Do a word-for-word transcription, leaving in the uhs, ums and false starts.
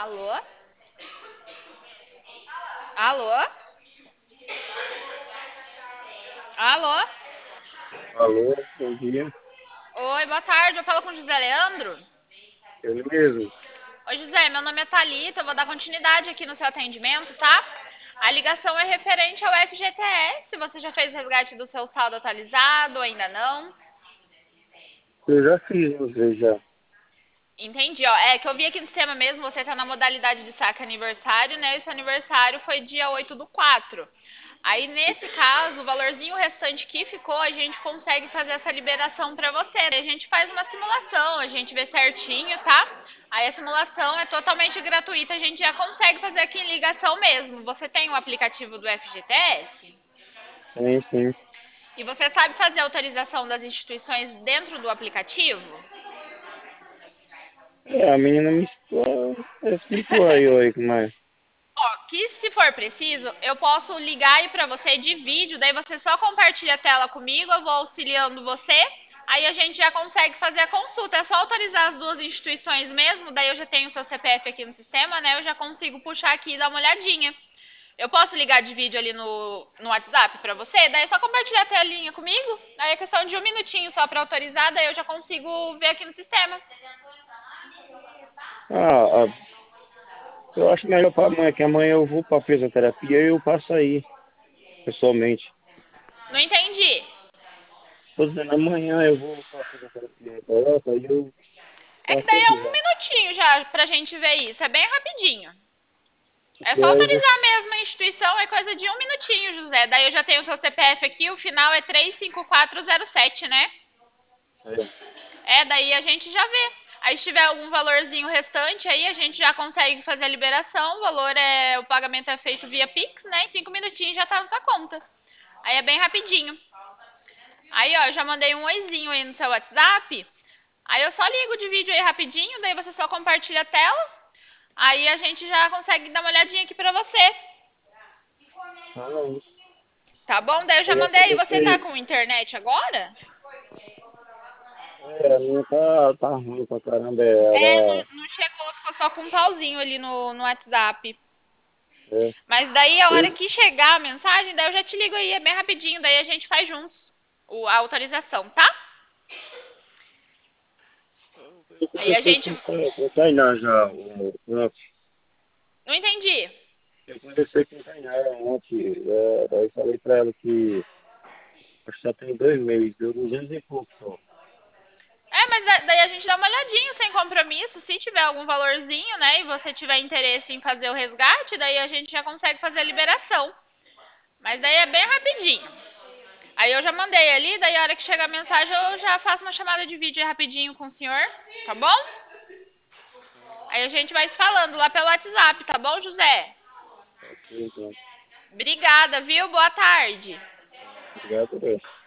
Alô? Alô? Alô? Alô, bom dia. Oi, boa tarde. Eu falo com o José Leandro. Ele mesmo. Oi, José, meu nome é Thalita. Eu vou dar continuidade aqui no seu atendimento, tá? A ligação é referente ao F G T S. Você já fez o resgate do seu saldo atualizado ou ainda não? Eu já fiz você já. Entendi, ó. É que eu vi aqui no sistema mesmo, você tá na modalidade de saque aniversário, né? E seu aniversário foi dia oito do quatro. Aí, nesse caso, o valorzinho restante que ficou, a gente consegue fazer essa liberação para você. A gente faz uma simulação, a gente vê certinho, tá? Aí a simulação é totalmente gratuita, a gente já consegue fazer aqui em ligação mesmo. Você tem o aplicativo do F G T S? Sim, sim. E você sabe fazer a autorização das instituições dentro do aplicativo? É, a menina me explicou, explicou aí, aí como é. Ó, que se for preciso, eu posso ligar aí pra você de vídeo, daí você só compartilha a tela comigo, eu vou auxiliando você, aí a gente já consegue fazer a consulta. É só autorizar as duas instituições mesmo, daí eu já tenho o seu C P F aqui no sistema, né? Eu já consigo puxar aqui e dar uma olhadinha. Eu posso ligar de vídeo ali no, no WhatsApp pra você, daí é só compartilhar a telinha comigo, aí é questão de um minutinho só pra autorizar, daí eu já consigo ver aqui no sistema. Ah, ah, eu acho melhor para amanhã, que amanhã eu vou para fisioterapia e eu passo aí, pessoalmente. Não entendi. Tô dizendo, amanhã eu vou para fisioterapia, tá? Aí eu É que passo daí é aí um já. minutinho já pra gente ver isso, é bem rapidinho. É E só aí você. autorizar mesmo a instituição, é coisa de um minutinho, José. Daí eu já tenho o seu C P F aqui, o final é três cinco quatro zero sete, né? É. É, daí a gente já vê. Aí se tiver algum valorzinho restante, aí a gente já consegue fazer a liberação. O valor é. O pagamento é feito via Pix, né? Em cinco minutinhos já tá na sua conta. Aí é bem rapidinho. Aí, ó, eu já mandei um oizinho aí no seu WhatsApp. Aí eu só ligo de vídeo aí rapidinho, daí você só compartilha a tela. Aí a gente já consegue dar uma olhadinha aqui pra você. Ah, isso. Tá bom? Daí eu já Aí eu mandei. Você tá comecei. com internet agora? É, a minha tá, tá ruim pra caramba. É, É, não, ela. não chegou, ficou só com um pauzinho ali no, no WhatsApp. É, Mas daí a hora eu, que chegar a mensagem, daí eu já te ligo aí, é bem rapidinho, daí a gente faz juntos o, a autorização, tá? eu Aí a conversei gente. com, com, com o Tainá já, o, o, Não entendi. eu conversei com o Tainá ontem, é, daí falei pra ela que acho que já tem dois meses, deu duzentos e pouco só. É, mas da- daí a gente dá uma olhadinha sem compromisso. Se tiver algum valorzinho, né, e você tiver interesse em fazer o resgate, daí a gente já consegue fazer a liberação. Mas daí é bem rapidinho. Aí eu já mandei ali, daí a hora que chegar a mensagem eu já faço uma chamada de vídeo aí rapidinho com o senhor, tá bom? Aí a gente vai se falando lá pelo WhatsApp, tá bom, José? Ok, então, Obrigada, viu? Boa tarde. obrigado.